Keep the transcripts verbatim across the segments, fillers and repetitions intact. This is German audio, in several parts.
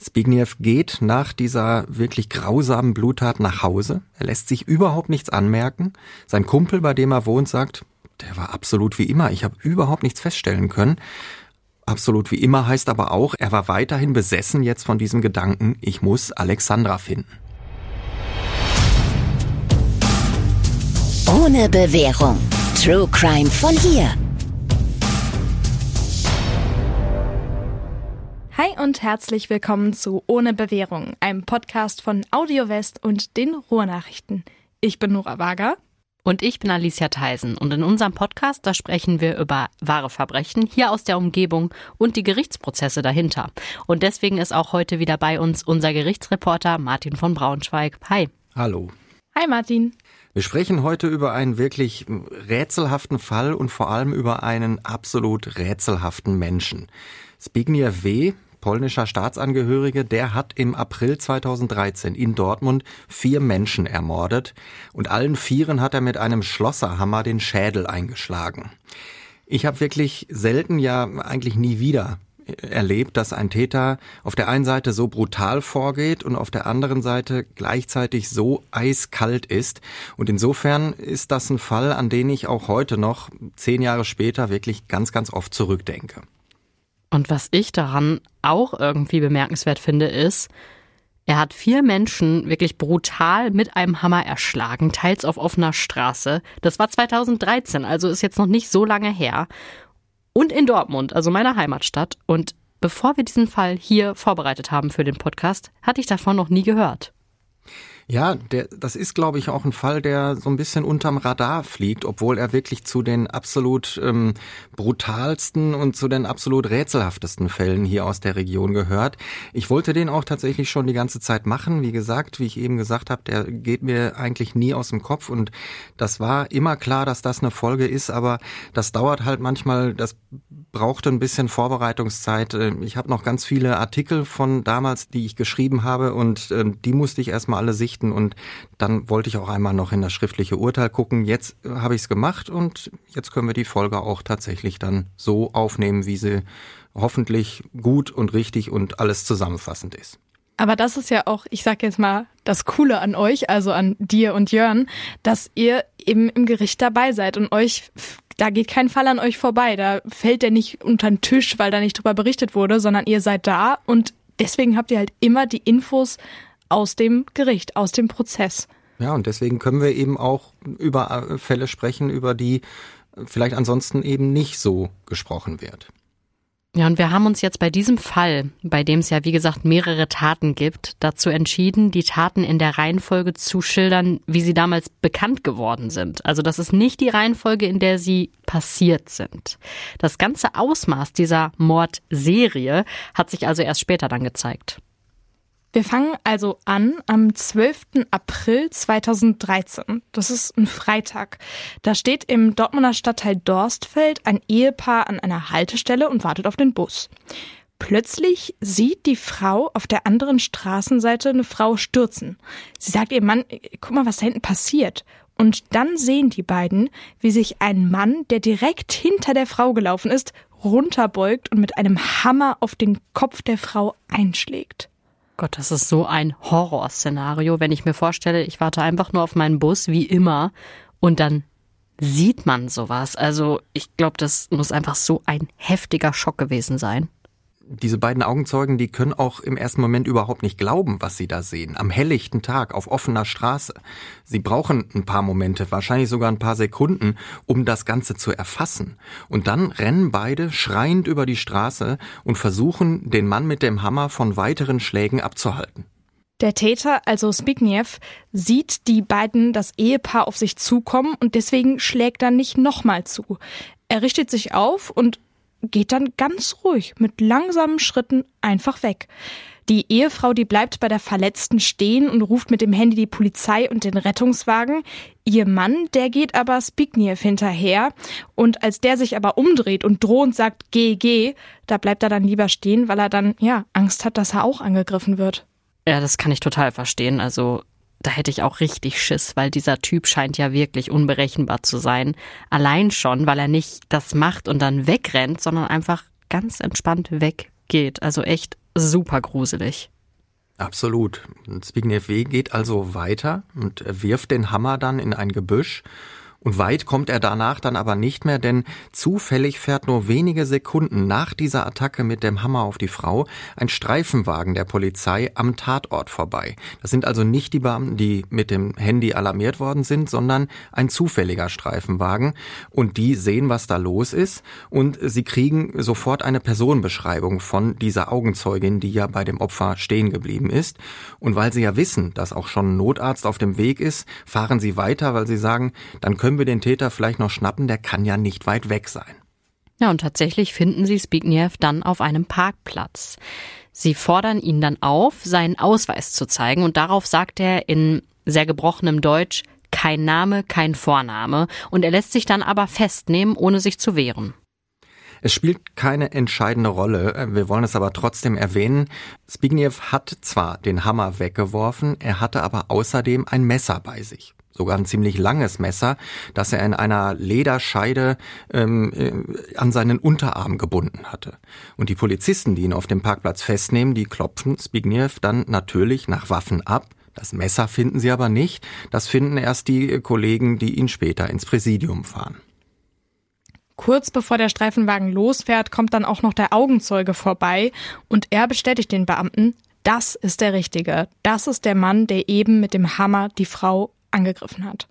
Zbigniew geht nach dieser wirklich grausamen Bluttat nach Hause. Er lässt sich überhaupt nichts anmerken. Sein Kumpel, bei dem er wohnt, sagt, der war absolut wie immer. Ich habe überhaupt nichts feststellen können. Absolut wie immer heißt aber auch, er war weiterhin besessen jetzt von diesem Gedanken, ich muss Alexandra finden. Ohne Bewährung. True Crime von hier. Hi und herzlich willkommen zu Ohne Bewährung, einem Podcast von Audio West und den Ruhrnachrichten. Ich bin Nora Wager. Und ich bin Alicia Theisen. Und in unserem Podcast, da sprechen wir über wahre Verbrechen hier aus der Umgebung und die Gerichtsprozesse dahinter. Und deswegen ist auch heute wieder bei uns unser Gerichtsreporter Martin von Braunschweig. Hi. Hallo. Hi Martin. Wir sprechen heute über einen wirklich rätselhaften Fall und vor allem über einen absolut rätselhaften Menschen. Zbigniew W., polnischer Staatsangehörige, der hat im April zweitausenddreizehn in Dortmund vier Menschen ermordet und allen vieren hat er mit einem Schlosserhammer den Schädel eingeschlagen. Ich habe wirklich selten, ja eigentlich nie wieder erlebt, dass ein Täter auf der einen Seite so brutal vorgeht und auf der anderen Seite gleichzeitig so eiskalt ist. Und insofern ist das ein Fall, an den ich auch heute noch, zehn Jahre später, wirklich ganz, ganz oft zurückdenke. Und was ich daran auch irgendwie bemerkenswert finde, ist, er hat vier Menschen wirklich brutal mit einem Hammer erschlagen, teils auf offener Straße. Das war zweitausenddreizehn, also ist jetzt noch nicht so lange her. Und in Dortmund, also meiner Heimatstadt. Und bevor wir diesen Fall hier vorbereitet haben für den Podcast, hatte ich davon noch nie gehört. Ja, der, das ist, glaube ich, auch ein Fall, der so ein bisschen unterm Radar fliegt, obwohl er wirklich zu den absolut ähm, brutalsten und zu den absolut rätselhaftesten Fällen hier aus der Region gehört. Ich wollte den auch tatsächlich schon die ganze Zeit machen. Wie gesagt, wie ich eben gesagt habe, der geht mir eigentlich nie aus dem Kopf und das war immer klar, dass das eine Folge ist, aber das dauert halt manchmal, das brauchte ein bisschen Vorbereitungszeit. Ich habe noch ganz viele Artikel von damals, die ich geschrieben habe und äh, die musste ich erstmal alle sichten. Und dann wollte ich auch einmal noch in das schriftliche Urteil gucken. Jetzt habe ich es gemacht und jetzt können wir die Folge auch tatsächlich dann so aufnehmen, wie sie hoffentlich gut und richtig und alles zusammenfassend ist. Aber das ist ja auch, ich sag jetzt mal, das Coole an euch, also an dir und Jörn, dass ihr eben im Gericht dabei seid und euch, da geht kein Fall an euch vorbei. Da fällt der nicht unter den Tisch, weil da nicht drüber berichtet wurde, sondern ihr seid da und deswegen habt ihr halt immer die Infos aus dem Gericht, aus dem Prozess. Ja, und deswegen können wir eben auch über Fälle sprechen, über die vielleicht ansonsten eben nicht so gesprochen wird. Ja, und wir haben uns jetzt bei diesem Fall, bei dem es ja wie gesagt mehrere Taten gibt, dazu entschieden, die Taten in der Reihenfolge zu schildern, wie sie damals bekannt geworden sind. Also das ist nicht die Reihenfolge, in der sie passiert sind. Das ganze Ausmaß dieser Mordserie hat sich also erst später dann gezeigt. Wir fangen also an am zwölften April zweitausenddreizehn. Das ist ein Freitag. Da steht im Dortmunder Stadtteil Dorstfeld ein Ehepaar an einer Haltestelle und wartet auf den Bus. Plötzlich sieht die Frau auf der anderen Straßenseite eine Frau stürzen. Sie sagt ihrem Mann, guck mal, was da hinten passiert. Und dann sehen die beiden, wie sich ein Mann, der direkt hinter der Frau gelaufen ist, runterbeugt und mit einem Hammer auf den Kopf der Frau einschlägt. Gott, das ist so ein Horrorszenario, wenn ich mir vorstelle, ich warte einfach nur auf meinen Bus, wie immer, und dann sieht man sowas. Also ich glaube, das muss einfach so ein heftiger Schock gewesen sein. Diese beiden Augenzeugen, die können auch im ersten Moment überhaupt nicht glauben, was sie da sehen. Am helllichten Tag, auf offener Straße. Sie brauchen ein paar Momente, wahrscheinlich sogar ein paar Sekunden, um das Ganze zu erfassen. Und dann rennen beide schreiend über die Straße und versuchen, den Mann mit dem Hammer von weiteren Schlägen abzuhalten. Der Täter, also Zbigniew, sieht die beiden, das Ehepaar, auf sich zukommen und deswegen schlägt er nicht nochmal zu. Er richtet sich auf und geht dann ganz ruhig mit langsamen Schritten einfach weg. Die Ehefrau, die bleibt bei der Verletzten stehen und ruft mit dem Handy die Polizei und den Rettungswagen. Ihr Mann, der geht aber Zbigniew hinterher und als der sich aber umdreht und drohend sagt, geh, geh, da bleibt er dann lieber stehen, weil er dann, ja, Angst hat, dass er auch angegriffen wird. Ja, das kann ich total verstehen. Also da hätte ich auch richtig Schiss, weil dieser Typ scheint ja wirklich unberechenbar zu sein. Allein schon, weil er nicht das macht und dann wegrennt, sondern einfach ganz entspannt weggeht. Also echt super gruselig. Absolut. Zbigniew W. geht also weiter und wirft den Hammer dann in ein Gebüsch. Und weit kommt er danach dann aber nicht mehr, denn zufällig fährt nur wenige Sekunden nach dieser Attacke mit dem Hammer auf die Frau ein Streifenwagen der Polizei am Tatort vorbei. Das sind also nicht die Beamten, die mit dem Handy alarmiert worden sind, sondern ein zufälliger Streifenwagen. Und die sehen, was da los ist, und sie kriegen sofort eine Personenbeschreibung von dieser Augenzeugin, die ja bei dem Opfer stehen geblieben ist. Und weil sie ja wissen, dass auch schon ein Notarzt auf dem Weg ist, fahren sie weiter, weil sie sagen, dann können wir den Täter vielleicht noch schnappen, der kann ja nicht weit weg sein. Ja, und tatsächlich finden sie Zbigniew dann auf einem Parkplatz. Sie fordern ihn dann auf, seinen Ausweis zu zeigen, und darauf sagt er in sehr gebrochenem Deutsch, kein Name, kein Vorname, und er lässt sich dann aber festnehmen, ohne sich zu wehren. Es spielt keine entscheidende Rolle, wir wollen es aber trotzdem erwähnen. Zbigniew hat zwar den Hammer weggeworfen, er hatte aber außerdem ein Messer bei sich. Sogar ein ziemlich langes Messer, das er in einer Lederscheide ähm, äh, an seinen Unterarm gebunden hatte. Und die Polizisten, die ihn auf dem Parkplatz festnehmen, die klopfen Zbigniew dann natürlich nach Waffen ab. Das Messer finden sie aber nicht. Das finden erst die Kollegen, die ihn später ins Präsidium fahren. Kurz bevor der Streifenwagen losfährt, kommt dann auch noch der Augenzeuge vorbei und er bestätigt den Beamten, das ist der Richtige. Das ist der Mann, der eben mit dem Hammer die Frau angegriffen hat.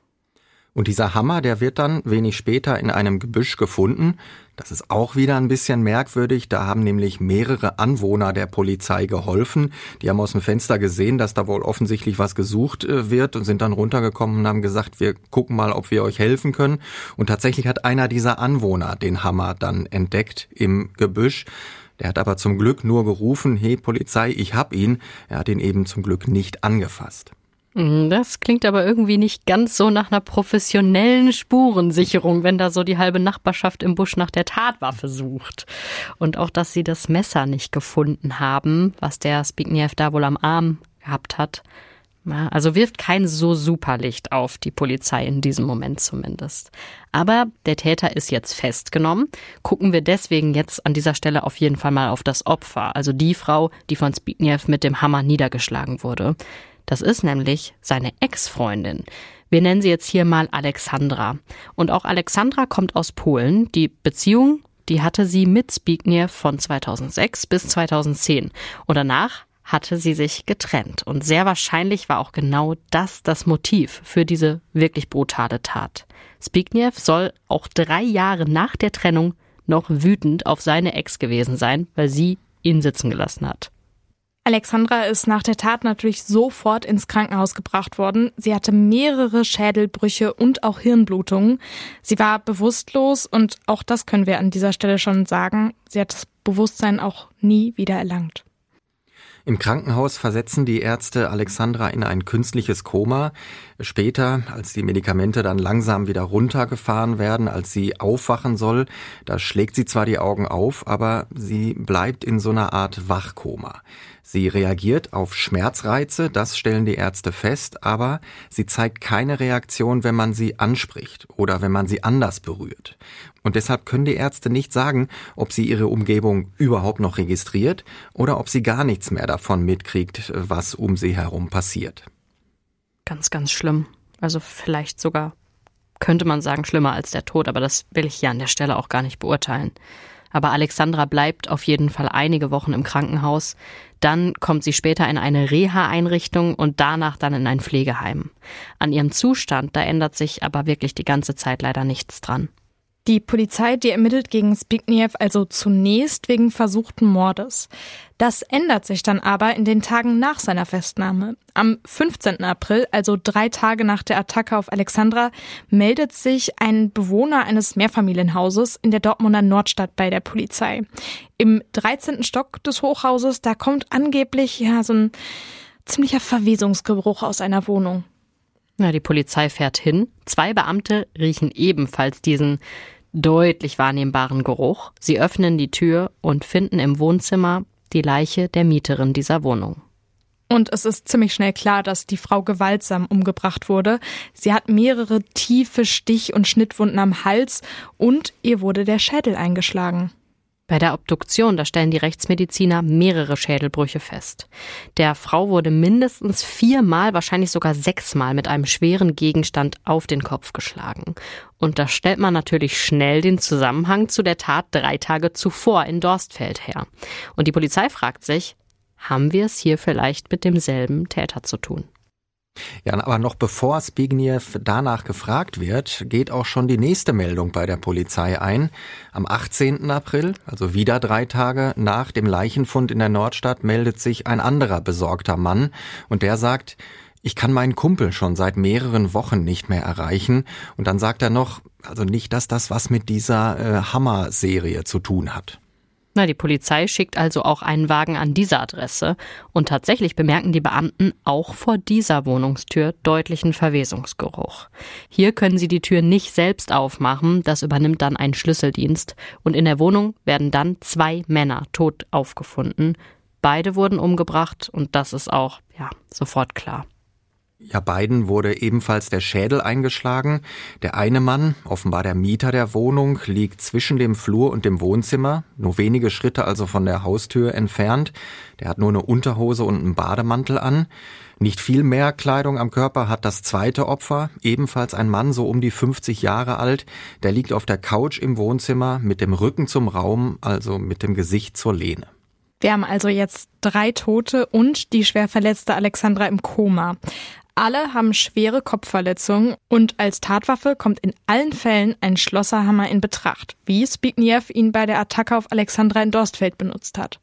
Und dieser Hammer, der wird dann wenig später in einem Gebüsch gefunden. Das ist auch wieder ein bisschen merkwürdig. Da haben nämlich mehrere Anwohner der Polizei geholfen. Die haben aus dem Fenster gesehen, dass da wohl offensichtlich was gesucht wird, und sind dann runtergekommen und haben gesagt, wir gucken mal, ob wir euch helfen können. Und tatsächlich hat einer dieser Anwohner den Hammer dann entdeckt im Gebüsch. Der hat aber zum Glück nur gerufen, hey Polizei, ich hab ihn. Er hat ihn eben zum Glück nicht angefasst. Das klingt aber irgendwie nicht ganz so nach einer professionellen Spurensicherung, wenn da so die halbe Nachbarschaft im Busch nach der Tatwaffe sucht. Und auch, dass sie das Messer nicht gefunden haben, was der Zbigniew da wohl am Arm gehabt hat. Also wirft kein so super Licht auf die Polizei in diesem Moment zumindest. Aber der Täter ist jetzt festgenommen. Gucken wir deswegen jetzt an dieser Stelle auf jeden Fall mal auf das Opfer, also die Frau, die von Zbigniew mit dem Hammer niedergeschlagen wurde. Das ist nämlich seine Ex-Freundin. Wir nennen sie jetzt hier mal Alexandra. Und auch Alexandra kommt aus Polen. Die Beziehung, die hatte sie mit Zbigniew von zweitausendsechs bis zweitausendzehn. Und danach hatte sie sich getrennt. Und sehr wahrscheinlich war auch genau das das Motiv für diese wirklich brutale Tat. Zbigniew soll auch drei Jahre nach der Trennung noch wütend auf seine Ex gewesen sein, weil sie ihn sitzen gelassen hat. Alexandra ist nach der Tat natürlich sofort ins Krankenhaus gebracht worden. Sie hatte mehrere Schädelbrüche und auch Hirnblutungen. Sie war bewusstlos und auch das können wir an dieser Stelle schon sagen. Sie hat das Bewusstsein auch nie wieder erlangt. Im Krankenhaus versetzen die Ärzte Alexandra in ein künstliches Koma. Später, als die Medikamente dann langsam wieder runtergefahren werden, als sie aufwachen soll, da schlägt sie zwar die Augen auf, aber sie bleibt in so einer Art Wachkoma. Sie reagiert auf Schmerzreize, das stellen die Ärzte fest, aber sie zeigt keine Reaktion, wenn man sie anspricht oder wenn man sie anders berührt. Und deshalb können die Ärzte nicht sagen, ob sie ihre Umgebung überhaupt noch registriert oder ob sie gar nichts mehr davon mitkriegt, was um sie herum passiert. Ganz, ganz schlimm. Also vielleicht sogar, könnte man sagen, schlimmer als der Tod, aber das will ich hier an der Stelle auch gar nicht beurteilen. Aber Alexandra bleibt auf jeden Fall einige Wochen im Krankenhaus. Dann kommt sie später in eine Reha-Einrichtung und danach dann in ein Pflegeheim. An ihrem Zustand, da ändert sich aber wirklich die ganze Zeit leider nichts dran. Die Polizei, die ermittelt gegen Zbigniew also zunächst wegen versuchten Mordes. Das ändert sich dann aber in den Tagen nach seiner Festnahme. Am fünfzehnten April, also drei Tage nach der Attacke auf Alexandra, meldet sich ein Bewohner eines Mehrfamilienhauses in der Dortmunder Nordstadt bei der Polizei. Im dreizehnten Stock des Hochhauses, da kommt angeblich ja so ein ziemlicher Verwesungsgeruch aus einer Wohnung. Ja, die Polizei fährt hin. Zwei Beamte riechen ebenfalls diesen deutlich wahrnehmbaren Geruch. Sie öffnen die Tür und finden im Wohnzimmer die Leiche der Mieterin dieser Wohnung. Und es ist ziemlich schnell klar, dass die Frau gewaltsam umgebracht wurde. Sie hat mehrere tiefe Stich- und Schnittwunden am Hals und ihr wurde der Schädel eingeschlagen. Bei der Obduktion, da stellen die Rechtsmediziner mehrere Schädelbrüche fest. Der Frau wurde mindestens viermal, wahrscheinlich sogar sechsmal mit einem schweren Gegenstand auf den Kopf geschlagen. Und da stellt man natürlich schnell den Zusammenhang zu der Tat drei Tage zuvor in Dorstfeld her. Und die Polizei fragt sich, haben wir es hier vielleicht mit demselben Täter zu tun? Ja, aber noch bevor Zbigniew danach gefragt wird, geht auch schon die nächste Meldung bei der Polizei ein. Am achtzehnten April, also wieder drei Tage nach dem Leichenfund in der Nordstadt, meldet sich ein anderer besorgter Mann und der sagt, ich kann meinen Kumpel schon seit mehreren Wochen nicht mehr erreichen. Und dann sagt er noch, also nicht, dass das was mit dieser äh, Hammer-Serie zu tun hat. Na, die Polizei schickt also auch einen Wagen an diese Adresse und tatsächlich bemerken die Beamten auch vor dieser Wohnungstür deutlichen Verwesungsgeruch. Hier können sie die Tür nicht selbst aufmachen, das übernimmt dann ein Schlüsseldienst und in der Wohnung werden dann zwei Männer tot aufgefunden. Beide wurden umgebracht und das ist auch, ja, sofort klar. Ja, beiden wurde ebenfalls der Schädel eingeschlagen. Der eine Mann, offenbar der Mieter der Wohnung, liegt zwischen dem Flur und dem Wohnzimmer, nur wenige Schritte also von der Haustür entfernt. Der hat nur eine Unterhose und einen Bademantel an. Nicht viel mehr Kleidung am Körper hat das zweite Opfer, ebenfalls ein Mann, so um die fünfzig Jahre alt. Der liegt auf der Couch im Wohnzimmer mit dem Rücken zum Raum, also mit dem Gesicht zur Lehne. Wir haben also jetzt drei Tote und die schwer verletzte Alexandra im Koma. Alle haben schwere Kopfverletzungen und als Tatwaffe kommt in allen Fällen ein Schlosserhammer in Betracht, wie Zbigniew ihn bei der Attacke auf Alexandra in Dorstfeld benutzt hat.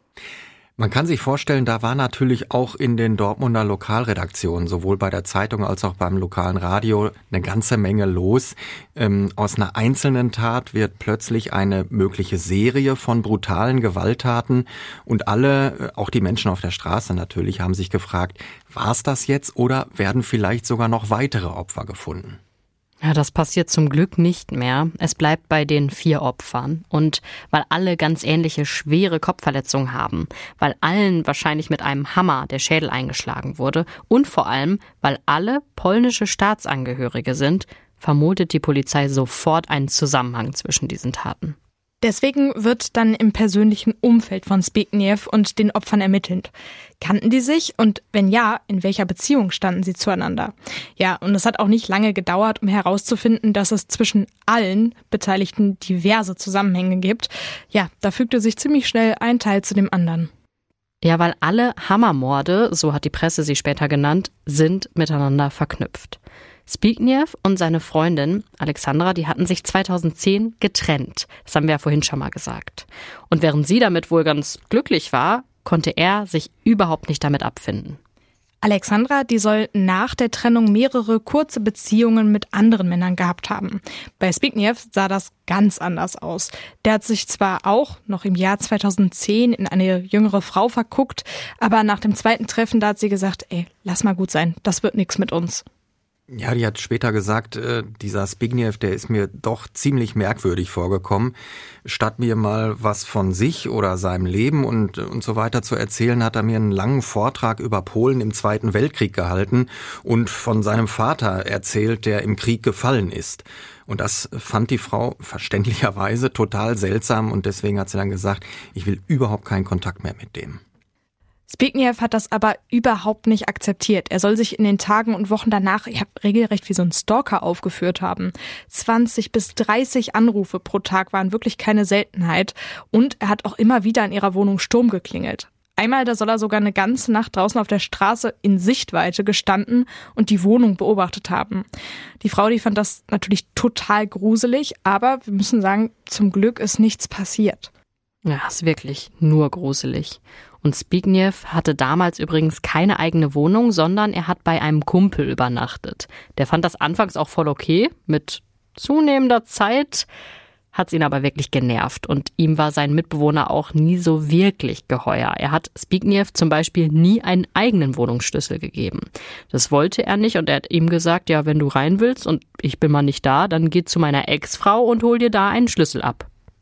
Man kann sich vorstellen, da war natürlich auch in den Dortmunder Lokalredaktionen, sowohl bei der Zeitung als auch beim lokalen Radio, eine ganze Menge los. Ähm, aus einer einzelnen Tat wird plötzlich eine mögliche Serie von brutalen Gewalttaten und alle, auch die Menschen auf der Straße natürlich, haben sich gefragt, war es das jetzt oder werden vielleicht sogar noch weitere Opfer gefunden? Ja, das passiert zum Glück nicht mehr. Es bleibt bei den vier Opfern. Und weil alle ganz ähnliche schwere Kopfverletzungen haben, weil allen wahrscheinlich mit einem Hammer der Schädel eingeschlagen wurde und vor allem, weil alle polnische Staatsangehörige sind, vermutet die Polizei sofort einen Zusammenhang zwischen diesen Taten. Deswegen wird dann im persönlichen Umfeld von Zbigniew und den Opfern ermittelt. Kannten die sich und wenn ja, in welcher Beziehung standen sie zueinander? Ja, und es hat auch nicht lange gedauert, um herauszufinden, dass es zwischen allen Beteiligten diverse Zusammenhänge gibt. Ja, da fügte sich ziemlich schnell ein Teil zu dem anderen. Ja, weil alle Hammermorde, so hat die Presse sie später genannt, sind miteinander verknüpft. Zbigniew und seine Freundin Alexandra, die hatten sich zweitausendzehn getrennt. Das haben wir ja vorhin schon mal gesagt. Und während sie damit wohl ganz glücklich war, konnte er sich überhaupt nicht damit abfinden. Alexandra, die soll nach der Trennung mehrere kurze Beziehungen mit anderen Männern gehabt haben. Bei Zbigniew sah das ganz anders aus. Der hat sich zwar auch noch im Jahr zweitausendzehn in eine jüngere Frau verguckt, aber nach dem zweiten Treffen, da hat sie gesagt, ey, lass mal gut sein, das wird nichts mit uns. Ja, die hat später gesagt, äh, dieser Zbigniew, der ist mir doch ziemlich merkwürdig vorgekommen. Statt mir mal was von sich oder seinem Leben und, und so weiter zu erzählen, hat er mir einen langen Vortrag über Polen im Zweiten Weltkrieg gehalten und von seinem Vater erzählt, der im Krieg gefallen ist. Und das fand die Frau verständlicherweise total seltsam und deswegen hat sie dann gesagt, ich will überhaupt keinen Kontakt mehr mit dem. Zbigniew hat das aber überhaupt nicht akzeptiert. Er soll sich in den Tagen und Wochen danach ja, regelrecht wie so ein Stalker aufgeführt haben. zwanzig bis dreißig Anrufe pro Tag waren wirklich keine Seltenheit. Und er hat auch immer wieder in ihrer Wohnung Sturm geklingelt. Einmal, da soll er sogar eine ganze Nacht draußen auf der Straße in Sichtweite gestanden und die Wohnung beobachtet haben. Die Frau, die fand das natürlich total gruselig, aber wir müssen sagen, zum Glück ist nichts passiert. Ja, ist wirklich nur gruselig. Und Zbigniew hatte damals übrigens keine eigene Wohnung, sondern er hat bei einem Kumpel übernachtet. Der fand das anfangs auch voll okay. Mit zunehmender Zeit hat's ihn aber wirklich genervt. Und ihm war sein Mitbewohner auch nie so wirklich geheuer. Er hat Zbigniew zum Beispiel nie einen eigenen Wohnungsschlüssel gegeben. Das wollte er nicht und er hat ihm gesagt, ja, wenn du rein willst und ich bin mal nicht da, dann geh zu meiner Ex-Frau und hol dir da einen Schlüssel ab.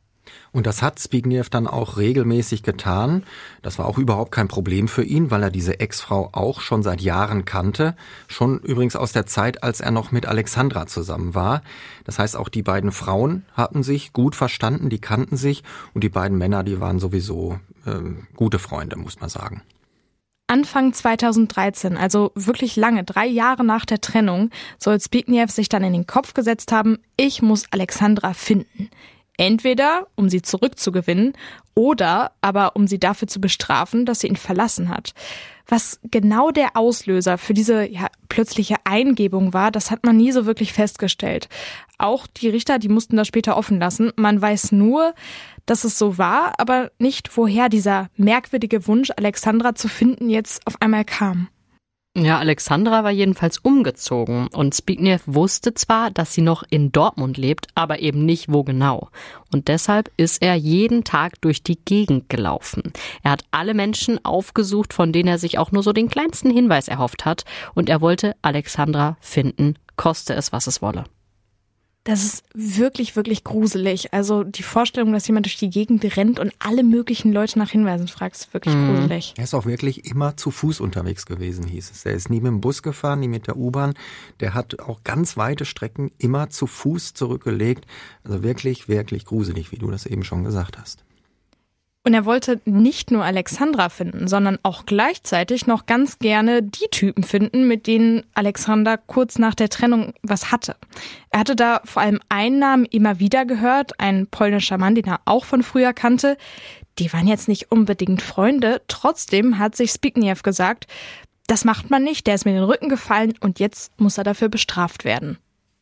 Und das hat Zbigniew dann auch regelmäßig getan. Das war auch überhaupt kein Problem für ihn, weil er diese Ex-Frau auch schon seit Jahren kannte. Schon übrigens aus der Zeit, als er noch mit Alexandra zusammen war. Das heißt, auch die beiden Frauen hatten sich gut verstanden, die kannten sich. Und die beiden Männer, die waren sowieso äh, gute Freunde, muss man sagen. Anfang zweitausenddreizehn, also wirklich lange, drei Jahre nach der Trennung, soll Zbigniew sich dann in den Kopf gesetzt haben, ich muss Alexandra finden. Entweder, um sie zurückzugewinnen, oder aber, um sie dafür zu bestrafen, dass sie ihn verlassen hat. Was genau der Auslöser für diese ja, plötzliche Eingebung war, das hat man nie so wirklich festgestellt. Auch die Richter, die mussten das später offen lassen. Man weiß nur, dass es so war, aber nicht, woher dieser merkwürdige Wunsch, Alexandra zu finden, jetzt auf einmal kam. Ja, Alexandra war jedenfalls umgezogen und Zbigniew wusste zwar, dass sie noch in Dortmund lebt, aber eben nicht, wo genau. Und deshalb ist er jeden Tag durch die Gegend gelaufen. Er hat alle Menschen aufgesucht, von denen er sich auch nur so den kleinsten Hinweis erhofft hat. Und er wollte Alexandra finden, koste es, was es wolle. Das ist wirklich, wirklich gruselig. Also die Vorstellung, dass jemand durch die Gegend rennt und alle möglichen Leute nach Hinweisen fragt, ist wirklich mhm. gruselig. Er ist auch wirklich immer zu Fuß unterwegs gewesen, hieß es. Er ist nie mit dem Bus gefahren, nie mit der U-Bahn. Der hat auch ganz weite Strecken immer zu Fuß zurückgelegt. Also wirklich, wirklich gruselig, wie du das eben schon gesagt hast. Und er wollte nicht nur Alexandra finden, sondern auch gleichzeitig noch ganz gerne die Typen finden, mit denen Alexandra kurz nach der Trennung was hatte. Er hatte da vor allem einen Namen immer wieder gehört, ein polnischer Mann, den er auch von früher kannte. Die waren jetzt nicht unbedingt Freunde, trotzdem hat sich Zbigniew gesagt, das macht man nicht, der ist mir in den Rücken gefallen und jetzt muss er dafür bestraft werden.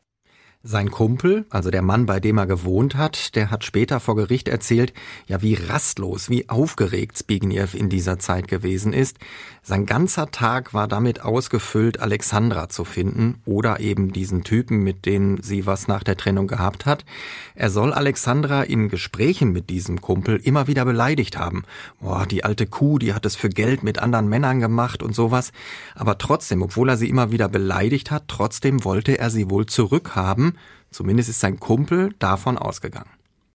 Sein Kumpel, also der Mann, bei dem er gewohnt hat, der hat später vor Gericht erzählt, ja wie rastlos, wie aufgeregt Zbigniew in dieser Zeit gewesen ist. Sein ganzer Tag war damit ausgefüllt, Alexandra zu finden oder eben diesen Typen, mit denen sie was nach der Trennung gehabt hat. Er soll Alexandra in Gesprächen mit diesem Kumpel immer wieder beleidigt haben. Boah, die alte Kuh, die hat es für Geld mit anderen Männern gemacht und sowas. Aber trotzdem, obwohl er sie immer wieder beleidigt hat, trotzdem wollte er sie wohl zurückhaben. Zumindest ist sein Kumpel davon ausgegangen.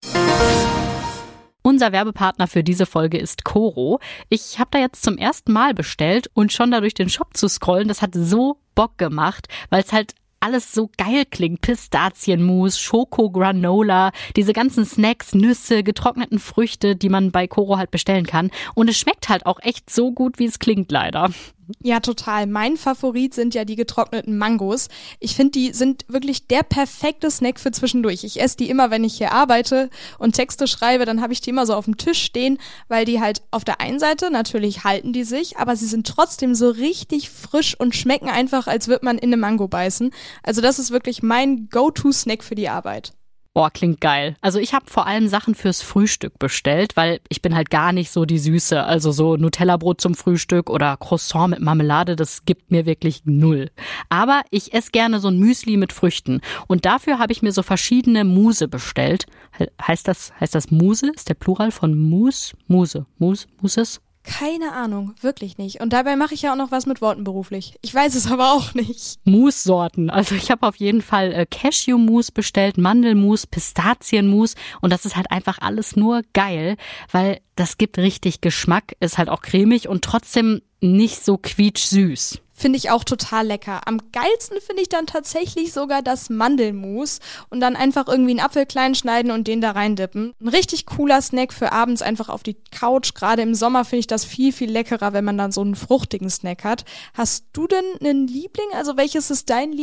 Unser Werbepartner für diese Folge ist Koro. Ich habe da jetzt zum ersten Mal bestellt und schon da durch den Shop zu scrollen, das hat so Bock gemacht, weil es halt alles so geil klingt. Pistazienmus, Schoko-Granola, diese ganzen Snacks, Nüsse, getrockneten Früchte, die man bei Koro halt bestellen kann. Und es schmeckt halt auch echt so gut, wie es klingt leider. Ja, total. Mein Favorit sind ja die getrockneten Mangos. Ich finde, die sind wirklich der perfekte Snack für zwischendurch. Ich esse die immer, wenn ich hier arbeite und Texte schreibe, dann habe ich die immer so auf dem Tisch stehen, weil die halt auf der einen Seite, natürlich halten die sich, aber sie sind trotzdem so richtig frisch und schmecken einfach, als würde man in eine Mango beißen. Also das ist wirklich mein Go-To-Snack für die Arbeit. Boah, klingt geil. Also ich habe vor allem Sachen fürs Frühstück bestellt, weil ich bin halt gar nicht so die Süße. Also so Nutella-Brot zum Frühstück oder Croissant mit Marmelade, das gibt mir wirklich null. Aber ich esse gerne so ein Müsli mit Früchten. Und dafür habe ich mir so verschiedene Muse bestellt. Heißt das, heißt das Muse? Ist der Plural von Mus? Muse. Mus? Muses? Keine Ahnung, wirklich nicht. Und dabei mache ich ja auch noch was mit Worten beruflich. Ich weiß es aber auch nicht. Mousse-Sorten. Also ich habe auf jeden Fall äh, Cashew-Mousse bestellt, Mandelmousse, Pistazienmousse und das ist halt einfach alles nur geil, weil das gibt richtig Geschmack, ist halt auch cremig und trotzdem nicht so quietschsüß. Finde ich auch total lecker. Am geilsten finde ich dann tatsächlich sogar das Mandelmus und dann einfach irgendwie einen Apfel klein schneiden und den da reindippen. Ein richtig cooler Snack für abends einfach auf die Couch. Gerade im Sommer finde ich das viel, viel leckerer, wenn man dann so einen fruchtigen Snack hat. Hast du denn einen Liebling? Also welches ist dein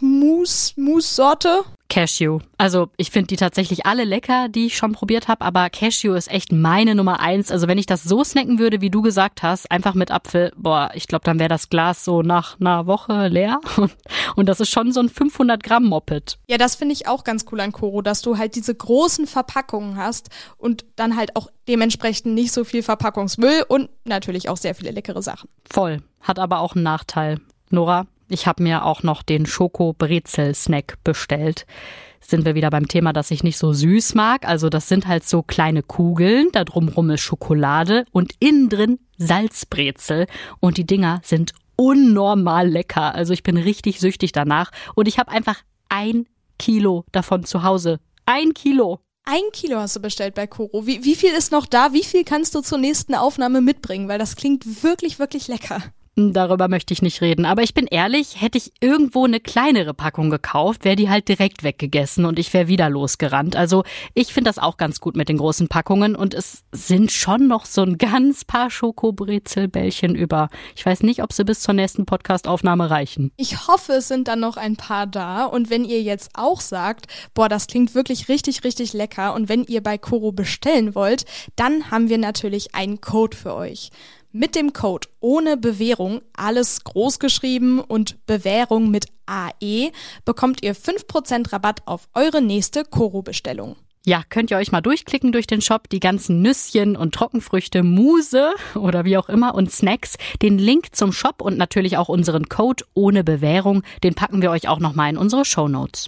Lieblings-Mousse-Mousse-Sorte? Cashew. Also ich finde die tatsächlich alle lecker, die ich schon probiert habe, aber Cashew ist echt meine Nummer eins. Also wenn ich das so snacken würde, wie du gesagt hast, einfach mit Apfel, boah, ich glaube, dann wäre das Glas so nach einer Woche leer. Und das ist schon so ein fünfhundert Gramm Moped. Ja, das finde ich auch ganz cool an Koro, dass du halt diese großen Verpackungen hast und dann halt auch dementsprechend nicht so viel Verpackungsmüll und natürlich auch sehr viele leckere Sachen. Voll. Hat aber auch einen Nachteil. Nora? Ich habe mir auch noch den Schoko-Brezel-Snack bestellt. Sind wir wieder beim Thema, dass ich nicht so süß mag. Also das sind halt so kleine Kugeln, da drumrum ist Schokolade und innen drin Salzbrezel. Und die Dinger sind unnormal lecker. Also ich bin richtig süchtig danach. Und ich habe einfach ein Kilo davon zu Hause. Ein Kilo. Ein Kilo hast du bestellt bei Koro. Wie, wie viel ist noch da? Wie viel kannst du zur nächsten Aufnahme mitbringen? Weil das klingt wirklich, wirklich lecker. Darüber möchte ich nicht reden. Aber ich bin ehrlich, hätte ich irgendwo eine kleinere Packung gekauft, wäre die halt direkt weggegessen und ich wäre wieder losgerannt. Also ich finde das auch ganz gut mit den großen Packungen und es sind schon noch so ein ganz paar Schokobrezelbällchen über. Ich weiß nicht, ob sie bis zur nächsten Podcast-Aufnahme reichen. Ich hoffe, es sind dann noch ein paar da. Und wenn ihr jetzt auch sagt, boah, das klingt wirklich richtig, richtig lecker und wenn ihr bei Koro bestellen wollt, dann haben wir natürlich einen Code für euch. Mit dem Code ohne Bewährung, alles groß geschrieben und Bewährung mit A E, bekommt ihr fünf Prozent Rabatt auf eure nächste Koro-Bestellung. Ja, könnt ihr euch mal durchklicken durch den Shop, die ganzen Nüsschen und Trockenfrüchte, Muse oder wie auch immer und Snacks. Den Link zum Shop und natürlich auch unseren Code ohne Bewährung, den packen wir euch auch nochmal in unsere Shownotes.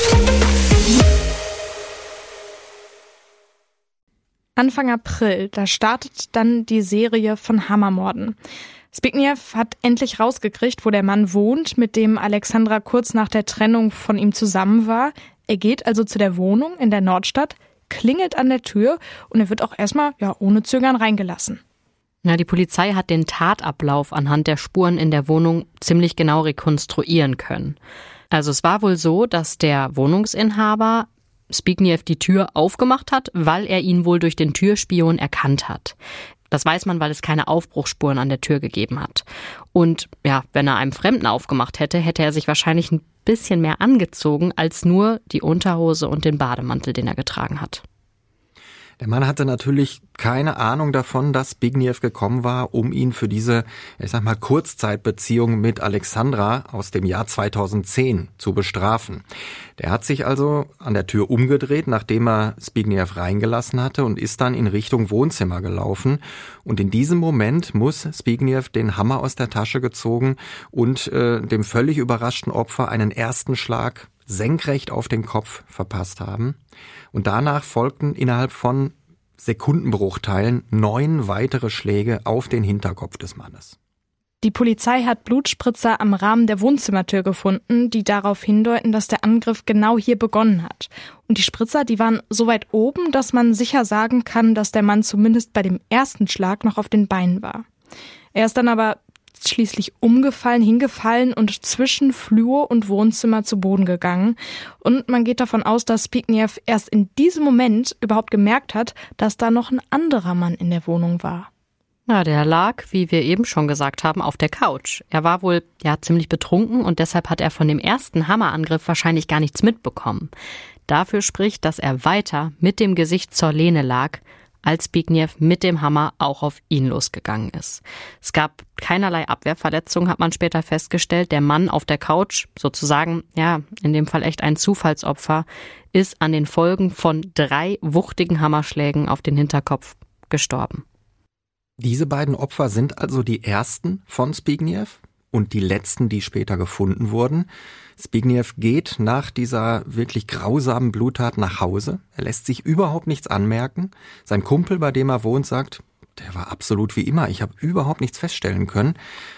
Anfang April, da startet dann die Serie von Hammermorden. Zbigniew hat endlich rausgekriegt, wo der Mann wohnt, mit dem Alexandra kurz nach der Trennung von ihm zusammen war. Er geht also zu der Wohnung in der Nordstadt, klingelt an der Tür und er wird auch erstmal ja ohne Zögern reingelassen. Ja, die Polizei hat den Tatablauf anhand der Spuren in der Wohnung ziemlich genau rekonstruieren können. Also es war wohl so, dass der Wohnungsinhaber Zbigniew die Tür aufgemacht hat, weil er ihn wohl durch den Türspion erkannt hat. Das weiß man, weil es keine Aufbruchsspuren an der Tür gegeben hat. Und ja, wenn er einem Fremden aufgemacht hätte, hätte er sich wahrscheinlich ein bisschen mehr angezogen als nur die Unterhose und den Bademantel, den er getragen hat. Der Mann hatte natürlich keine Ahnung davon, dass Zbigniew gekommen war, um ihn für diese, ich sag mal, Kurzzeitbeziehung mit Alexandra aus dem Jahr zweitausendzehn zu bestrafen. Der hat sich also an der Tür umgedreht, nachdem er Zbigniew reingelassen hatte und ist dann in Richtung Wohnzimmer gelaufen. Und in diesem Moment muss Zbigniew den Hammer aus der Tasche gezogen und äh, dem völlig überraschten Opfer einen ersten Schlag senkrecht auf den Kopf verpasst haben. Und danach folgten innerhalb von Sekundenbruchteilen neun weitere Schläge auf den Hinterkopf des Mannes. Die Polizei hat Blutspritzer am Rahmen der Wohnzimmertür gefunden, die darauf hindeuten, dass der Angriff genau hier begonnen hat. Und die Spritzer, die waren so weit oben, dass man sicher sagen kann, dass der Mann zumindest bei dem ersten Schlag noch auf den Beinen war. Er ist dann aber schließlich umgefallen, hingefallen und zwischen Flur und Wohnzimmer zu Boden gegangen. Und man geht davon aus, dass Zbigniew erst in diesem Moment überhaupt gemerkt hat, dass da noch ein anderer Mann in der Wohnung war. Ja, der lag, wie wir eben schon gesagt haben, auf der Couch. Er war wohl ja ziemlich betrunken und deshalb hat er von dem ersten Hammerangriff wahrscheinlich gar nichts mitbekommen. Dafür spricht, dass er weiter mit dem Gesicht zur Lehne lag, als Zbigniew mit dem Hammer auch auf ihn losgegangen ist. Es gab keinerlei Abwehrverletzungen, hat man später festgestellt. Der Mann auf der Couch, sozusagen, ja, in dem Fall echt ein Zufallsopfer, ist an den Folgen von drei wuchtigen Hammerschlägen auf den Hinterkopf gestorben. Diese beiden Opfer sind also die ersten von Zbigniew und die letzten, die später gefunden wurden. Zbigniew geht nach dieser wirklich grausamen Bluttat nach Hause. Er lässt sich überhaupt nichts anmerken. Sein Kumpel, bei dem er wohnt, sagt, der war absolut wie immer. Ich habe überhaupt nichts feststellen können.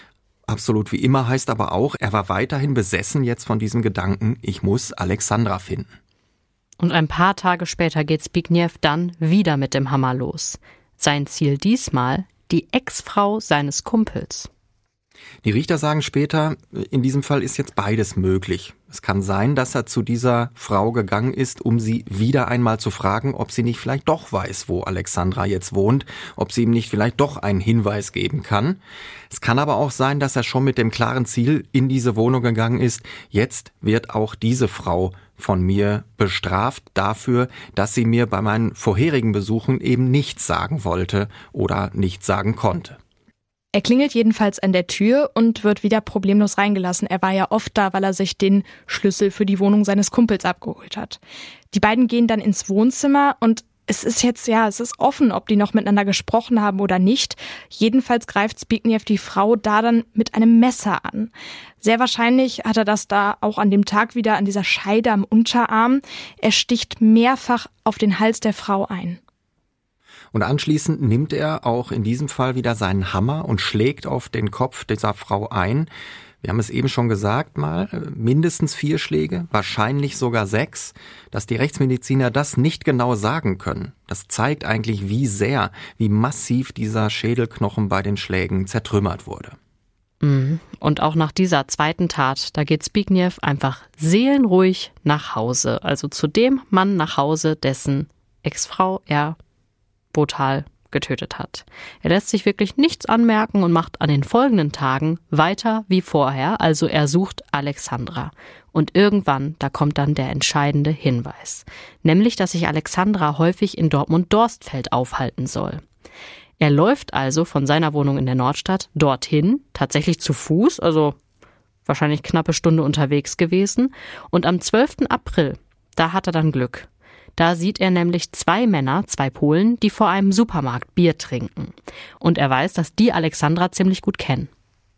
Absolut wie immer heißt aber auch, er war weiterhin besessen jetzt von diesem Gedanken, ich muss Alexandra finden. Und ein paar Tage später geht Zbigniew dann wieder mit dem Hammer los. Sein Ziel diesmal die Ex-Frau seines Kumpels. Die Richter sagen später, in diesem Fall ist jetzt beides möglich. Es kann sein, dass er zu dieser Frau gegangen ist, um sie wieder einmal zu fragen, ob sie nicht vielleicht doch weiß, wo Alexandra jetzt wohnt, ob sie ihm nicht vielleicht doch einen Hinweis geben kann. Es kann aber auch sein, dass er schon mit dem klaren Ziel in diese Wohnung gegangen ist, jetzt wird auch diese Frau von mir bestraft dafür, dass sie mir bei meinen vorherigen Besuchen eben nichts sagen wollte oder nichts sagen konnte. Er klingelt jedenfalls an der Tür und wird wieder problemlos reingelassen. Er war ja oft da, weil er sich den Schlüssel für die Wohnung seines Kumpels abgeholt hat. Die beiden gehen dann ins Wohnzimmer und es ist jetzt, ja, es ist offen, ob die noch miteinander gesprochen haben oder nicht. Jedenfalls greift Zbigniew die Frau da dann mit einem Messer an. Sehr wahrscheinlich hat er das da auch an dem Tag wieder an dieser Scheide am Unterarm. Er sticht mehrfach auf den Hals der Frau ein. Und anschließend nimmt er auch in diesem Fall wieder seinen Hammer und schlägt auf den Kopf dieser Frau ein. Wir haben es eben schon gesagt mal, mindestens vier Schläge, wahrscheinlich sogar sechs. Dass die Rechtsmediziner das nicht genau sagen können, das zeigt eigentlich, wie sehr, wie massiv dieser Schädelknochen bei den Schlägen zertrümmert wurde. Und auch nach dieser zweiten Tat, da geht Zbigniew einfach seelenruhig nach Hause. Also zu dem Mann nach Hause, dessen Ex-Frau er brutal getötet hat. Er lässt sich wirklich nichts anmerken und macht an den folgenden Tagen weiter wie vorher. Also er sucht Alexandra. Und irgendwann, da kommt dann der entscheidende Hinweis. Nämlich, dass sich Alexandra häufig in Dortmund-Dorstfeld aufhalten soll. Er läuft also von seiner Wohnung in der Nordstadt dorthin, tatsächlich zu Fuß, also wahrscheinlich knappe Stunde unterwegs gewesen. Und am zwölften April, da hat er dann Glück. Da sieht er nämlich zwei Männer, zwei Polen, die vor einem Supermarkt Bier trinken. Und er weiß, dass die Alexandra ziemlich gut kennen.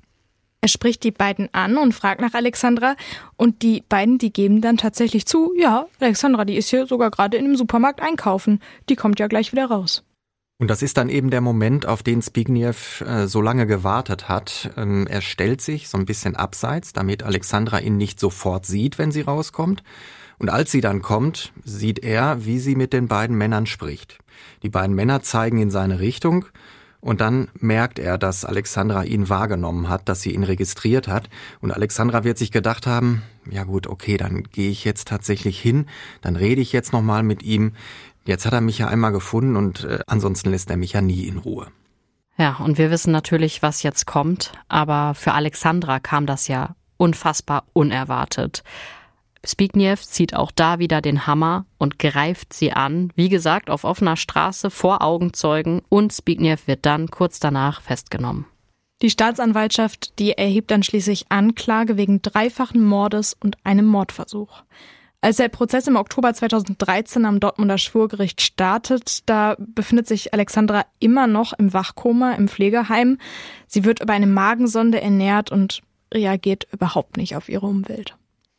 Er spricht die beiden an und fragt nach Alexandra. Und die beiden, die geben dann tatsächlich zu, ja, Alexandra, die ist hier sogar gerade in dem Supermarkt einkaufen. Die kommt ja gleich wieder raus. Und das ist dann eben der Moment, auf den Zbigniew äh, so lange gewartet hat. Ähm, er stellt sich so ein bisschen abseits, damit Alexandra ihn nicht sofort sieht, wenn sie rauskommt. Und als sie dann kommt, sieht er, wie sie mit den beiden Männern spricht. Die beiden Männer zeigen in seine Richtung und dann merkt er, dass Alexandra ihn wahrgenommen hat, dass sie ihn registriert hat. Und Alexandra wird sich gedacht haben, ja gut, okay, dann gehe ich jetzt tatsächlich hin, dann rede ich jetzt nochmal mit ihm. Jetzt hat er mich ja einmal gefunden und äh, ansonsten lässt er mich ja nie in Ruhe. Ja, und wir wissen natürlich, was jetzt kommt, aber für Alexandra kam das ja unfassbar unerwartet. Zbigniew zieht auch da wieder den Hammer und greift sie an, wie gesagt, auf offener Straße vor Augenzeugen, und Zbigniew wird dann kurz danach festgenommen. Die Staatsanwaltschaft, die erhebt dann schließlich Anklage wegen dreifachen Mordes und einem Mordversuch. Als der Prozess im Oktober zweitausenddreizehn am Dortmunder Schwurgericht startet, da befindet sich Alexandra immer noch im Wachkoma im Pflegeheim. Sie wird über eine Magensonde ernährt und reagiert überhaupt nicht auf ihre Umwelt.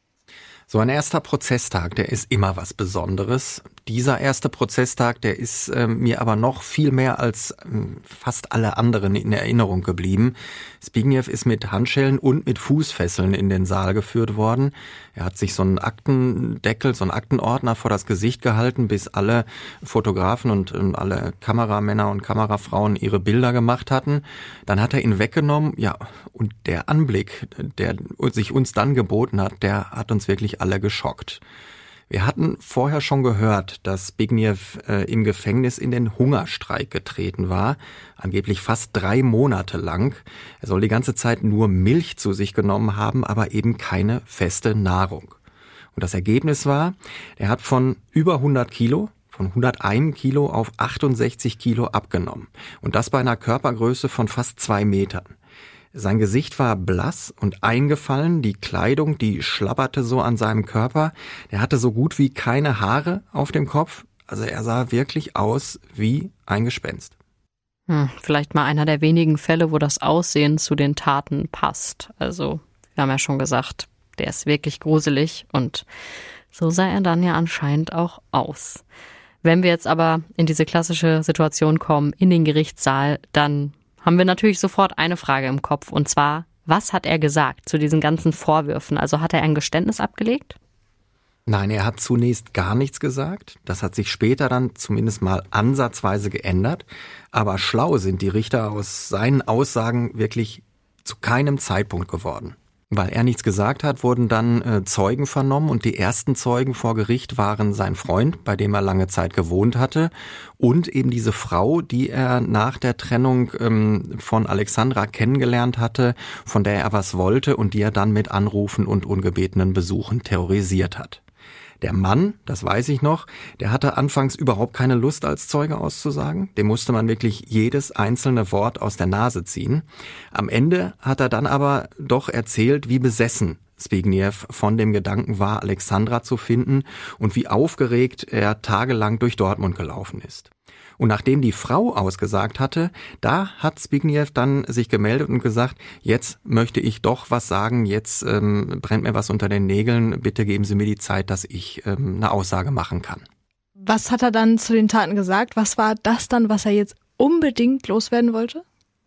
So ein erster Prozesstag, der ist immer was Besonderes. Dieser erste Prozesstag, der ist äh, mir aber noch viel mehr als äh, fast alle anderen in Erinnerung geblieben. Zbigniew ist mit Handschellen und mit Fußfesseln in den Saal geführt worden. Er hat sich so einen Aktendeckel, so einen Aktenordner vor das Gesicht gehalten, bis alle Fotografen und äh, alle Kameramänner und Kamerafrauen ihre Bilder gemacht hatten. Dann hat er ihn weggenommen, ja, und der Anblick, der sich uns dann geboten hat, der hat uns wirklich alle geschockt. Wir hatten vorher schon gehört, dass Zbigniew äh, im Gefängnis in den Hungerstreik getreten war, angeblich fast drei Monate lang. Er soll die ganze Zeit nur Milch zu sich genommen haben, aber eben keine feste Nahrung. Und das Ergebnis war, er hat von über hundert Kilo, von hunderteins Kilo auf achtundsechzig Kilo abgenommen. Und das bei einer Körpergröße von fast zwei Metern. Sein Gesicht war blass und eingefallen, die Kleidung, die schlabberte so an seinem Körper. Er hatte so gut wie keine Haare auf dem Kopf. Also er sah wirklich aus wie ein Gespenst. Hm, vielleicht mal einer der wenigen Fälle, wo das Aussehen zu den Taten passt. Also wir haben ja schon gesagt, der ist wirklich gruselig und so sah er dann ja anscheinend auch aus. Wenn wir jetzt aber in diese klassische Situation kommen, in den Gerichtssaal, dann haben wir natürlich sofort eine Frage im Kopf, und zwar, was hat er gesagt zu diesen ganzen Vorwürfen? Also hat er ein Geständnis abgelegt? Nein, er hat zunächst gar nichts gesagt. Das hat sich später dann zumindest mal ansatzweise geändert. Aber schlau sind die Richter aus seinen Aussagen wirklich zu keinem Zeitpunkt geworden. Weil er nichts gesagt hat, wurden dann äh, Zeugen vernommen, und die ersten Zeugen vor Gericht waren sein Freund, bei dem er lange Zeit gewohnt hatte, und eben diese Frau, die er nach der Trennung ähm, von Alexandra kennengelernt hatte, von der er was wollte und die er dann mit Anrufen und ungebetenen Besuchen terrorisiert hat. Der Mann, das weiß ich noch, der hatte anfangs überhaupt keine Lust, als Zeuge auszusagen. Dem musste man wirklich jedes einzelne Wort aus der Nase ziehen. Am Ende hat er dann aber doch erzählt, wie besessen Zbigniew von dem Gedanken war, Alexandra zu finden, und wie aufgeregt er tagelang durch Dortmund gelaufen ist. Und nachdem die Frau ausgesagt hatte, da hat Zbigniew dann sich gemeldet und gesagt, jetzt möchte ich doch was sagen, jetzt ähm, brennt mir was unter den Nägeln, bitte geben Sie mir die Zeit, dass ich ähm, eine Aussage machen kann. Was hat er dann zu den Taten gesagt? Was war das dann, was er jetzt unbedingt loswerden wollte?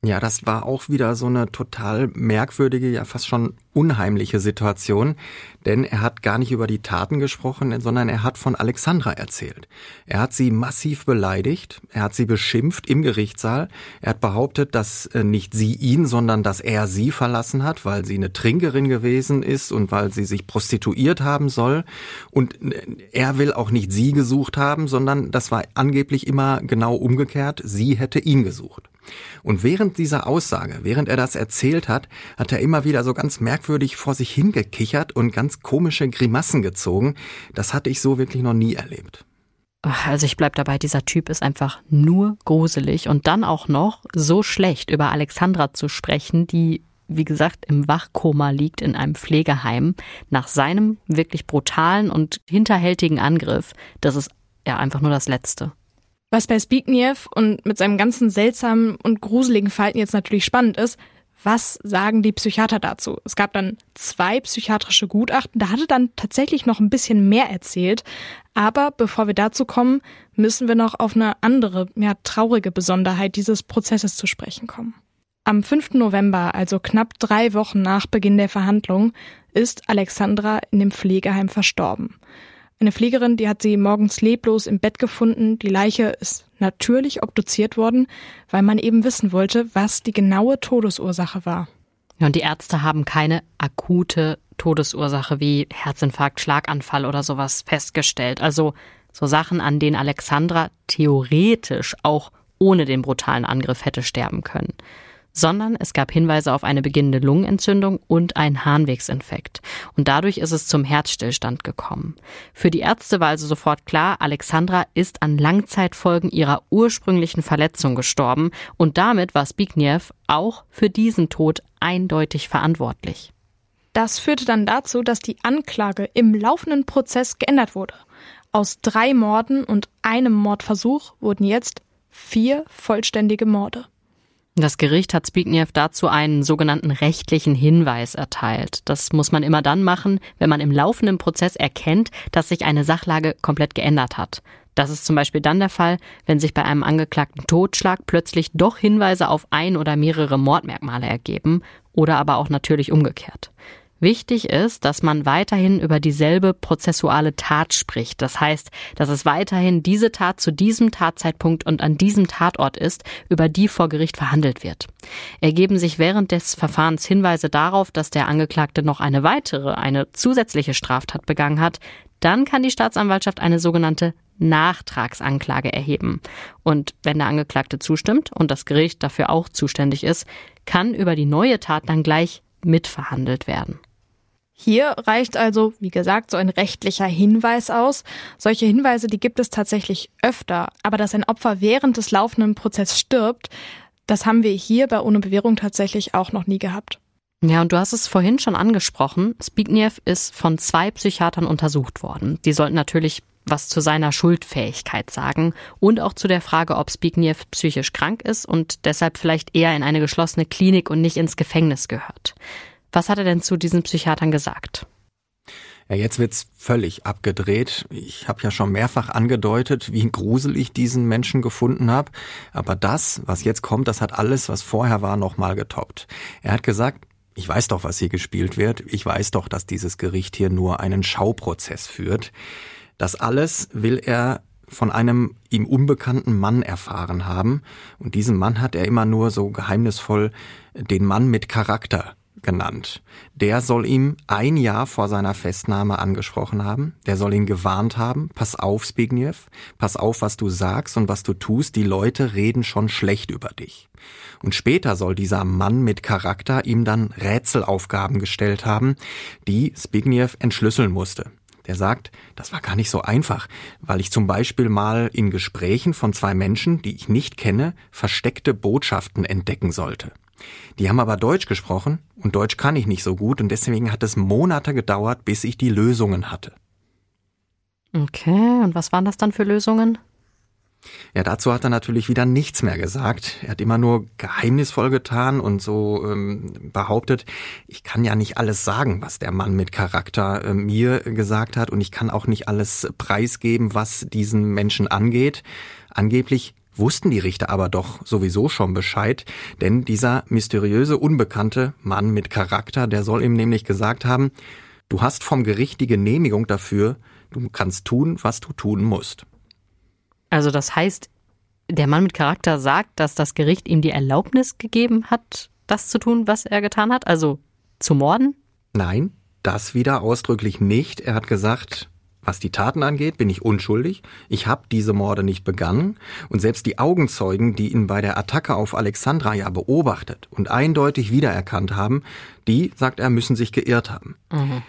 Ja, das war auch wieder so eine total merkwürdige, ja fast schon unheimliche Situation, denn er hat gar nicht über die Taten gesprochen, sondern er hat von Alexandra erzählt. Er hat sie massiv beleidigt, er hat sie beschimpft im Gerichtssaal, er hat behauptet, dass nicht sie ihn, sondern dass er sie verlassen hat, weil sie eine Trinkerin gewesen ist und weil sie sich prostituiert haben soll, und er will auch nicht sie gesucht haben, sondern das war angeblich immer genau umgekehrt, sie hätte ihn gesucht. Und während dieser Aussage, während er das erzählt hat, hat er immer wieder so ganz merkwürdig vor sich hingekichert und ganz komische Grimassen gezogen. Das hatte ich so wirklich noch nie erlebt. Also ich bleib dabei, dieser Typ ist einfach nur gruselig. Und dann auch noch so schlecht über Alexandra zu sprechen, die, wie gesagt, im Wachkoma liegt in einem Pflegeheim, nach seinem wirklich brutalen und hinterhältigen Angriff. Das ist ja einfach nur das Letzte. Was bei Zbigniew und mit seinem ganzen seltsamen und gruseligen Verhalten jetzt natürlich spannend ist, was sagen die Psychiater dazu? Es gab dann zwei psychiatrische Gutachten, da hatte dann tatsächlich noch ein bisschen mehr erzählt. Aber bevor wir dazu kommen, müssen wir noch auf eine andere, ja, traurige Besonderheit dieses Prozesses zu sprechen kommen. Am fünften November, also knapp drei Wochen nach Beginn der Verhandlung, ist Alexandra in dem Pflegeheim verstorben. Eine Pflegerin, die hat sie morgens leblos im Bett gefunden. Die Leiche ist natürlich obduziert worden, weil man eben wissen wollte, was die genaue Todesursache war. Ja, und die Ärzte haben keine akute Todesursache wie Herzinfarkt, Schlaganfall oder sowas festgestellt. Also so Sachen, an denen Alexandra theoretisch auch ohne den brutalen Angriff hätte sterben können. Sondern es gab Hinweise auf eine beginnende Lungenentzündung und einen Harnwegsinfekt. Und dadurch ist es zum Herzstillstand gekommen. Für die Ärzte war also sofort klar, Alexandra ist an Langzeitfolgen ihrer ursprünglichen Verletzung gestorben. Und damit war Zbigniew auch für diesen Tod eindeutig verantwortlich. Das führte dann dazu, dass die Anklage im laufenden Prozess geändert wurde. Aus drei Morden und einem Mordversuch wurden jetzt vier vollständige Morde. Das Gericht hat Zbigniew dazu einen sogenannten rechtlichen Hinweis erteilt. Das muss man immer dann machen, wenn man im laufenden Prozess erkennt, dass sich eine Sachlage komplett geändert hat. Das ist zum Beispiel dann der Fall, wenn sich bei einem angeklagten Totschlag plötzlich doch Hinweise auf ein oder mehrere Mordmerkmale ergeben oder aber auch natürlich umgekehrt. Wichtig ist, dass man weiterhin über dieselbe prozessuale Tat spricht. Das heißt, dass es weiterhin diese Tat zu diesem Tatzeitpunkt und an diesem Tatort ist, über die vor Gericht verhandelt wird. Ergeben sich während des Verfahrens Hinweise darauf, dass der Angeklagte noch eine weitere, eine zusätzliche Straftat begangen hat, dann kann die Staatsanwaltschaft eine sogenannte Nachtragsanklage erheben. Und wenn der Angeklagte zustimmt und das Gericht dafür auch zuständig ist, kann über die neue Tat dann gleich mitverhandelt werden. Hier reicht also, wie gesagt, so ein rechtlicher Hinweis aus. Solche Hinweise, die gibt es tatsächlich öfter. Aber dass ein Opfer während des laufenden Prozesses stirbt, das haben wir hier bei Ohne Bewährung tatsächlich auch noch nie gehabt. Ja, und du hast es vorhin schon angesprochen. Zbigniew ist von zwei Psychiatern untersucht worden. Die sollten natürlich was zu seiner Schuldfähigkeit sagen und auch zu der Frage, ob Zbigniew psychisch krank ist und deshalb vielleicht eher in eine geschlossene Klinik und nicht ins Gefängnis gehört. Was hat er denn zu diesen Psychiatern gesagt? Ja, jetzt wird's völlig abgedreht. Ich habe ja schon mehrfach angedeutet, wie gruselig ich diesen Menschen gefunden habe. Aber das, was jetzt kommt, das hat alles, was vorher war, nochmal getoppt. Er hat gesagt, ich weiß doch, was hier gespielt wird. Ich weiß doch, dass dieses Gericht hier nur einen Schauprozess führt. Das alles will er von einem ihm unbekannten Mann erfahren haben. Und diesen Mann hat er immer nur so geheimnisvoll den Mann mit Charakter genannt. Der soll ihm ein Jahr vor seiner Festnahme angesprochen haben. Der soll ihn gewarnt haben. Pass auf, Zbigniew. Pass auf, was du sagst und was du tust. Die Leute reden schon schlecht über dich. Und später soll dieser Mann mit Charakter ihm dann Rätselaufgaben gestellt haben, die Zbigniew entschlüsseln musste. Der sagt, das war gar nicht so einfach, weil ich zum Beispiel mal in Gesprächen von zwei Menschen, die ich nicht kenne, versteckte Botschaften entdecken sollte. Die haben aber Deutsch gesprochen und Deutsch kann ich nicht so gut und deswegen hat es Monate gedauert, bis ich die Lösungen hatte. Okay, und was waren das dann für Lösungen? Ja, dazu hat er natürlich wieder nichts mehr gesagt. Er hat immer nur geheimnisvoll getan und so ähm, behauptet, ich kann ja nicht alles sagen, was der Mann mit Charakter äh, mir gesagt hat und ich kann auch nicht alles preisgeben, was diesen Menschen angeht. Angeblich wussten die Richter aber doch sowieso schon Bescheid, denn dieser mysteriöse, unbekannte Mann mit Charakter, der soll ihm nämlich gesagt haben, du hast vom Gericht die Genehmigung dafür, du kannst tun, was du tun musst. Also das heißt, der Mann mit Charakter sagt, dass das Gericht ihm die Erlaubnis gegeben hat, das zu tun, was er getan hat, also zu morden? Nein, das wieder ausdrücklich nicht. Er hat gesagt, was die Taten angeht, bin ich unschuldig. Ich habe diese Morde nicht begangen. Und selbst die Augenzeugen, die ihn bei der Attacke auf Alexandra ja beobachtet und eindeutig wiedererkannt haben, die, sagt er, müssen sich geirrt haben. Mhm.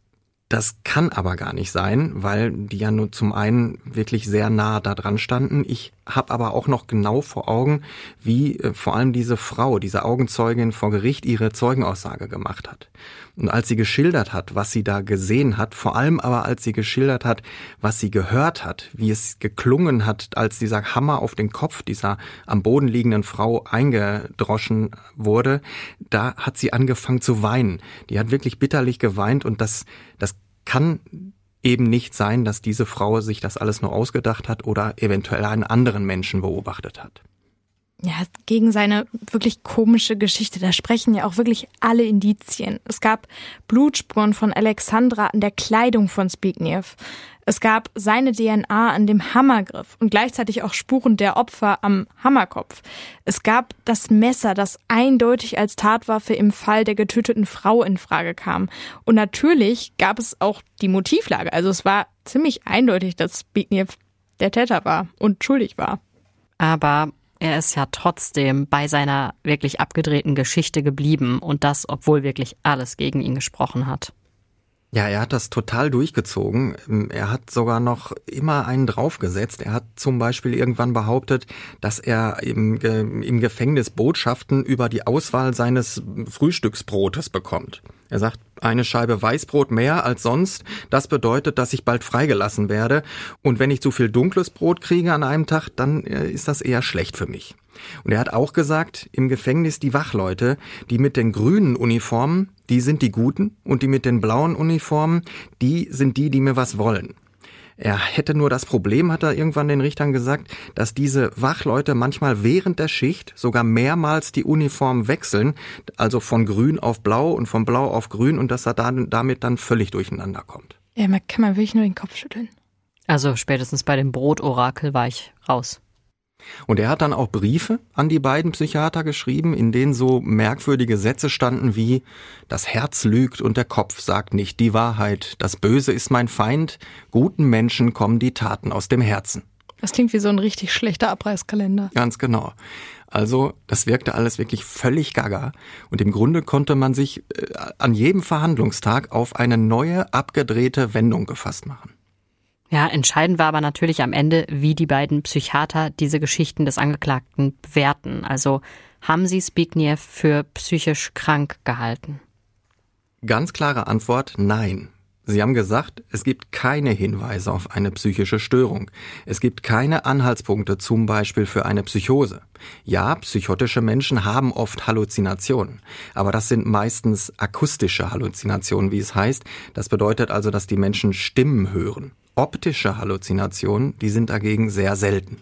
Das kann aber gar nicht sein, weil die ja nur zum einen wirklich sehr nah da dran standen. Ich habe aber auch noch genau vor Augen, wie äh, vor allem diese Frau, diese Augenzeugin vor Gericht ihre Zeugenaussage gemacht hat. Und als sie geschildert hat, was sie da gesehen hat, vor allem aber als sie geschildert hat, was sie gehört hat, wie es geklungen hat, als dieser Hammer auf den Kopf dieser am Boden liegenden Frau eingedroschen wurde, da hat sie angefangen zu weinen. Die hat wirklich bitterlich geweint und das, das kann eben nicht sein, dass diese Frau sich das alles nur ausgedacht hat oder eventuell einen anderen Menschen beobachtet hat. Ja, gegen seine wirklich komische Geschichte, da sprechen ja auch wirklich alle Indizien. Es gab Blutspuren von Alexandra an der Kleidung von Zbigniew. Es gab seine D N A an dem Hammergriff und gleichzeitig auch Spuren der Opfer am Hammerkopf. Es gab das Messer, das eindeutig als Tatwaffe im Fall der getöteten Frau in Frage kam. Und natürlich gab es auch die Motivlage. Also es war ziemlich eindeutig, dass Zbigniew der Täter war und schuldig war. Aber er ist ja trotzdem bei seiner wirklich abgedrehten Geschichte geblieben und das, obwohl wirklich alles gegen ihn gesprochen hat. Ja, er hat das total durchgezogen. Er hat sogar noch immer einen draufgesetzt. Er hat zum Beispiel irgendwann behauptet, dass er im, im Gefängnis Botschaften über die Auswahl seines Frühstücksbrotes bekommt. Er sagt, eine Scheibe Weißbrot mehr als sonst, das bedeutet, dass ich bald freigelassen werde. Und wenn ich zu viel dunkles Brot kriege an einem Tag, dann ist das eher schlecht für mich. Und er hat auch gesagt, im Gefängnis die Wachleute, die mit den grünen Uniformen, die sind die Guten und die mit den blauen Uniformen, die sind die, die mir was wollen. Er hätte nur das Problem, hat er irgendwann den Richtern gesagt, dass diese Wachleute manchmal während der Schicht sogar mehrmals die Uniform wechseln, also von grün auf blau und von blau auf grün und dass er dann, damit dann völlig durcheinander kommt. Ja, man kann man wirklich nur den Kopf schütteln. Also spätestens bei dem Brotorakel war ich raus. Und er hat dann auch Briefe an die beiden Psychiater geschrieben, in denen so merkwürdige Sätze standen wie: Das Herz lügt und der Kopf sagt nicht die Wahrheit, das Böse ist mein Feind, guten Menschen kommen die Taten aus dem Herzen. Das klingt wie so ein richtig schlechter Abreißkalender. Ganz genau. Also das wirkte alles wirklich völlig gaga und im Grunde konnte man sich äh, an jedem Verhandlungstag auf eine neue, abgedrehte Wendung gefasst machen. Ja, entscheidend war aber natürlich am Ende, wie die beiden Psychiater diese Geschichten des Angeklagten bewerten. Also haben sie Zbigniew für psychisch krank gehalten? Ganz klare Antwort, nein. Sie haben gesagt, es gibt keine Hinweise auf eine psychische Störung. Es gibt keine Anhaltspunkte zum Beispiel für eine Psychose. Ja, psychotische Menschen haben oft Halluzinationen, aber das sind meistens akustische Halluzinationen, wie es heißt. Das bedeutet also, dass die Menschen Stimmen hören. Optische Halluzinationen, die sind dagegen sehr selten.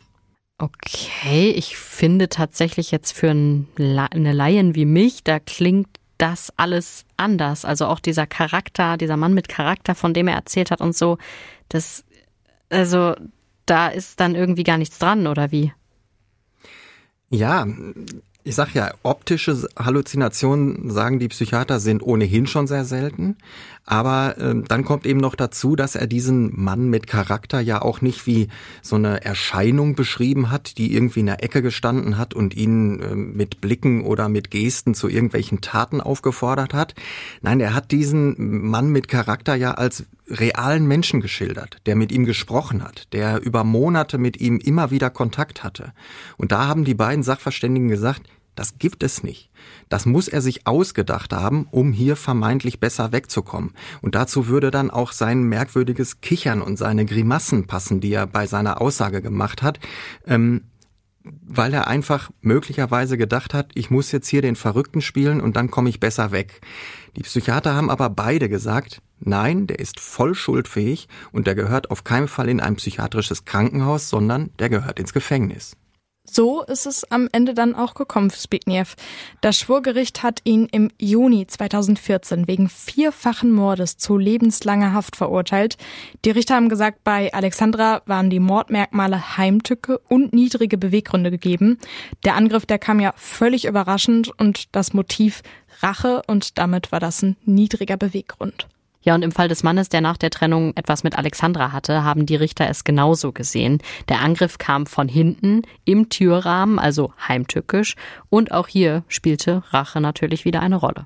Okay, ich finde tatsächlich jetzt für eine Laien wie mich, da klingt das alles anders. Also auch dieser Charakter, dieser Mann mit Charakter, von dem er erzählt hat und so, das, also da ist dann irgendwie gar nichts dran, oder wie? Ja, ich sag ja, optische Halluzinationen, sagen die Psychiater, sind ohnehin schon sehr selten. Aber äh, dann kommt eben noch dazu, dass er diesen Mann mit Charakter ja auch nicht wie so eine Erscheinung beschrieben hat, die irgendwie in der Ecke gestanden hat und ihn äh, mit Blicken oder mit Gesten zu irgendwelchen Taten aufgefordert hat. Nein, er hat diesen Mann mit Charakter ja als realen Menschen geschildert, der mit ihm gesprochen hat, der über Monate mit ihm immer wieder Kontakt hatte. Und da haben die beiden Sachverständigen gesagt, das gibt es nicht. Das muss er sich ausgedacht haben, um hier vermeintlich besser wegzukommen. Und dazu würde dann auch sein merkwürdiges Kichern und seine Grimassen passen, die er bei seiner Aussage gemacht hat, ähm, weil er einfach möglicherweise gedacht hat, ich muss jetzt hier den Verrückten spielen und dann komme ich besser weg. Die Psychiater haben aber beide gesagt, nein, der ist voll schuldfähig und der gehört auf keinen Fall in ein psychiatrisches Krankenhaus, sondern der gehört ins Gefängnis. So ist es am Ende dann auch gekommen für Zbigniew. Das Schwurgericht hat ihn im Juni zweitausendvierzehn wegen vierfachen Mordes zu lebenslanger Haft verurteilt. Die Richter haben gesagt, bei Alexandra waren die Mordmerkmale Heimtücke und niedrige Beweggründe gegeben. Der Angriff, der kam ja völlig überraschend und das Motiv Rache und damit war das ein niedriger Beweggrund. Ja, und im Fall des Mannes, der nach der Trennung etwas mit Alexandra hatte, haben die Richter es genauso gesehen. Der Angriff kam von hinten, im Türrahmen, also heimtückisch. Und auch hier spielte Rache natürlich wieder eine Rolle.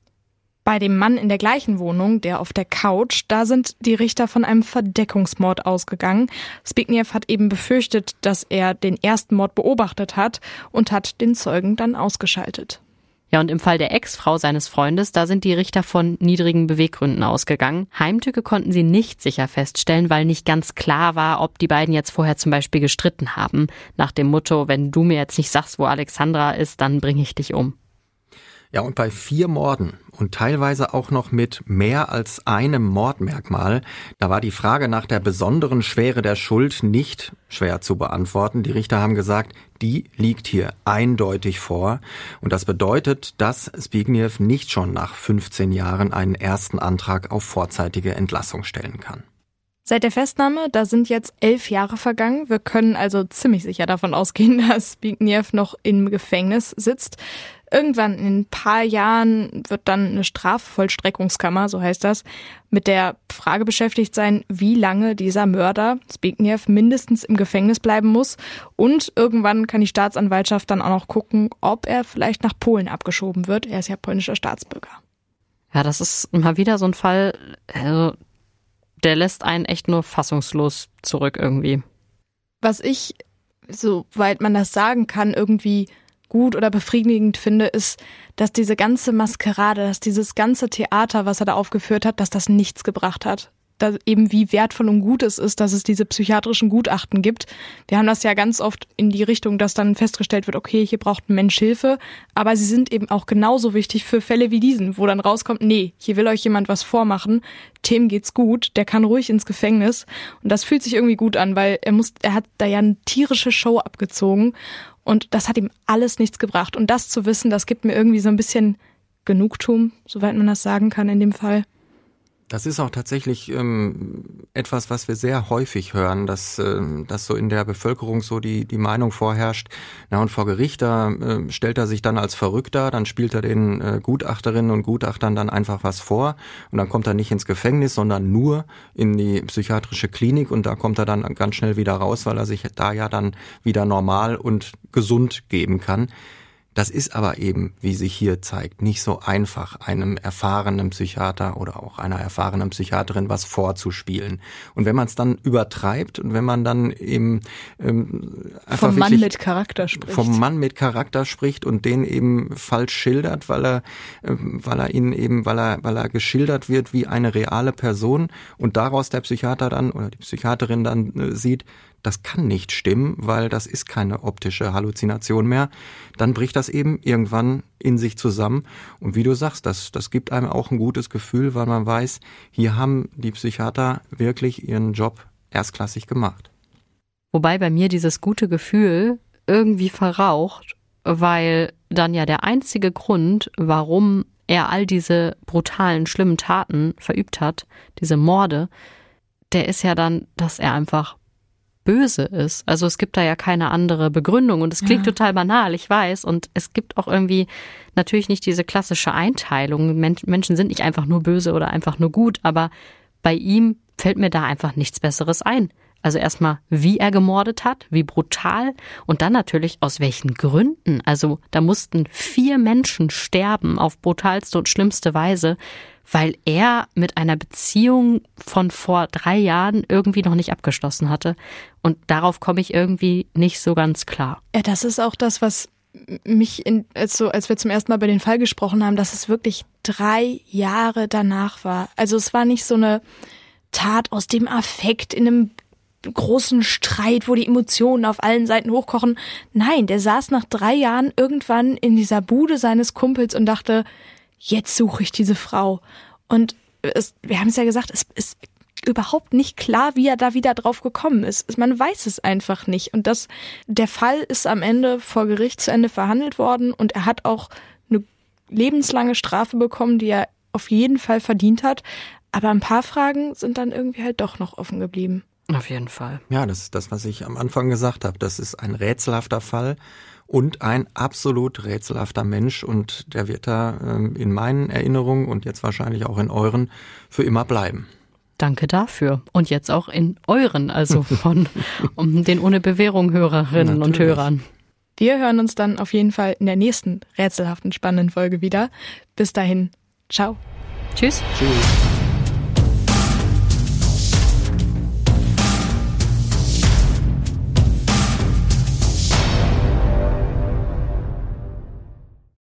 Bei dem Mann in der gleichen Wohnung, der auf der Couch, da sind die Richter von einem Verdeckungsmord ausgegangen. Zbigniew hat eben befürchtet, dass er den ersten Mord beobachtet hat und hat den Zeugen dann ausgeschaltet. Ja, und im Fall der Ex-Frau seines Freundes, da sind die Richter von niedrigen Beweggründen ausgegangen. Heimtücke konnten sie nicht sicher feststellen, weil nicht ganz klar war, ob die beiden jetzt vorher zum Beispiel gestritten haben. Nach dem Motto, wenn du mir jetzt nicht sagst, wo Alexandra ist, dann bringe ich dich um. Ja, und bei vier Morden und teilweise auch noch mit mehr als einem Mordmerkmal, da war die Frage nach der besonderen Schwere der Schuld nicht schwer zu beantworten. Die Richter haben gesagt, die liegt hier eindeutig vor. Und das bedeutet, dass Zbigniew nicht schon nach fünfzehn Jahren einen ersten Antrag auf vorzeitige Entlassung stellen kann. Seit der Festnahme, da sind jetzt elf Jahre vergangen. Wir können also ziemlich sicher davon ausgehen, dass Zbigniew noch im Gefängnis sitzt. Irgendwann in ein paar Jahren wird dann eine Strafvollstreckungskammer, so heißt das, mit der Frage beschäftigt sein, wie lange dieser Mörder Zbigniew mindestens im Gefängnis bleiben muss. Und irgendwann kann die Staatsanwaltschaft dann auch noch gucken, ob er vielleicht nach Polen abgeschoben wird. Er ist ja polnischer Staatsbürger. Ja, das ist mal wieder so ein Fall, also der lässt einen echt nur fassungslos zurück irgendwie. Was ich, soweit man das sagen kann, irgendwie gut oder befriedigend finde, ist, dass diese ganze Maskerade, dass dieses ganze Theater, was er da aufgeführt hat, dass das nichts gebracht hat. Da eben wie wertvoll und gut es ist, dass es diese psychiatrischen Gutachten gibt. Wir haben das ja ganz oft in die Richtung, dass dann festgestellt wird, okay, hier braucht ein Mensch Hilfe, aber sie sind eben auch genauso wichtig für Fälle wie diesen, wo dann rauskommt, nee, hier will euch jemand was vormachen, Tim geht's gut, der kann ruhig ins Gefängnis und das fühlt sich irgendwie gut an, weil er muss, er hat da ja eine tierische Show abgezogen und das hat ihm alles nichts gebracht und das zu wissen, das gibt mir irgendwie so ein bisschen Genugtuung, soweit man das sagen kann in dem Fall. Das ist auch tatsächlich ähm, etwas, was wir sehr häufig hören, dass, äh, dass so in der Bevölkerung so die, die Meinung vorherrscht, na und vor Gericht, da äh, stellt er sich dann als Verrückter, dann spielt er den äh, Gutachterinnen und Gutachtern dann einfach was vor und dann kommt er nicht ins Gefängnis, sondern nur in die psychiatrische Klinik und da kommt er dann ganz schnell wieder raus, weil er sich da ja dann wieder normal und gesund geben kann. Das ist aber eben, wie sich hier zeigt, nicht so einfach, einem erfahrenen Psychiater oder auch einer erfahrenen Psychiaterin was vorzuspielen. Und wenn man es dann übertreibt und wenn man dann eben ähm, einfach vom Mann mit Charakter spricht, vom Mann mit Charakter spricht und den eben falsch schildert, weil er, äh, weil er ihn eben, weil er, weil er geschildert wird wie eine reale Person und daraus der Psychiater dann oder die Psychiaterin dann äh, sieht, das kann nicht stimmen, weil das ist keine optische Halluzination mehr, dann bricht das eben irgendwann in sich zusammen. Und wie du sagst, das, das gibt einem auch ein gutes Gefühl, weil man weiß, hier haben die Psychiater wirklich ihren Job erstklassig gemacht. Wobei bei mir dieses gute Gefühl irgendwie verraucht, weil dann ja der einzige Grund, warum er all diese brutalen, schlimmen Taten verübt hat, diese Morde, der ist ja dann, dass er einfach böse ist. Also es gibt da ja keine andere Begründung und es klingt ja total banal, ich weiß. Und es gibt auch irgendwie natürlich nicht diese klassische Einteilung. Menschen sind nicht einfach nur böse oder einfach nur gut, aber bei ihm fällt mir da einfach nichts Besseres ein. Also erstmal, wie er gemordet hat, wie brutal und dann natürlich aus welchen Gründen. Also da mussten vier Menschen sterben auf brutalste und schlimmste Weise, weil er mit einer Beziehung von vor drei Jahren irgendwie noch nicht abgeschlossen hatte. Und darauf komme ich irgendwie nicht so ganz klar. Ja, das ist auch das, was mich, in, also als wir zum ersten Mal über den Fall gesprochen haben, dass es wirklich drei Jahre danach war. Also es war nicht so eine Tat aus dem Affekt in einem großen Streit, wo die Emotionen auf allen Seiten hochkochen. Nein, der saß nach drei Jahren irgendwann in dieser Bude seines Kumpels und dachte, jetzt suche ich diese Frau. Und es, wir haben es ja gesagt, es, es überhaupt nicht klar, wie er da wieder drauf gekommen ist. Man weiß es einfach nicht. Und das, der Fall ist am Ende vor Gericht zu Ende verhandelt worden und er hat auch eine lebenslange Strafe bekommen, die er auf jeden Fall verdient hat. Aber ein paar Fragen sind dann irgendwie halt doch noch offen geblieben. Auf jeden Fall. Ja, das ist das, was ich am Anfang gesagt habe. Das ist ein rätselhafter Fall und ein absolut rätselhafter Mensch. Und der wird da ähm, in meinen Erinnerungen und jetzt wahrscheinlich auch in euren für immer bleiben. Danke dafür. Und jetzt auch in euren, also von um den ohne Bewährung Hörerinnen Natürlich. und Hörern. Wir hören uns dann auf jeden Fall in der nächsten rätselhaften, spannenden Folge wieder. Bis dahin, ciao. Tschüss. Tschüss.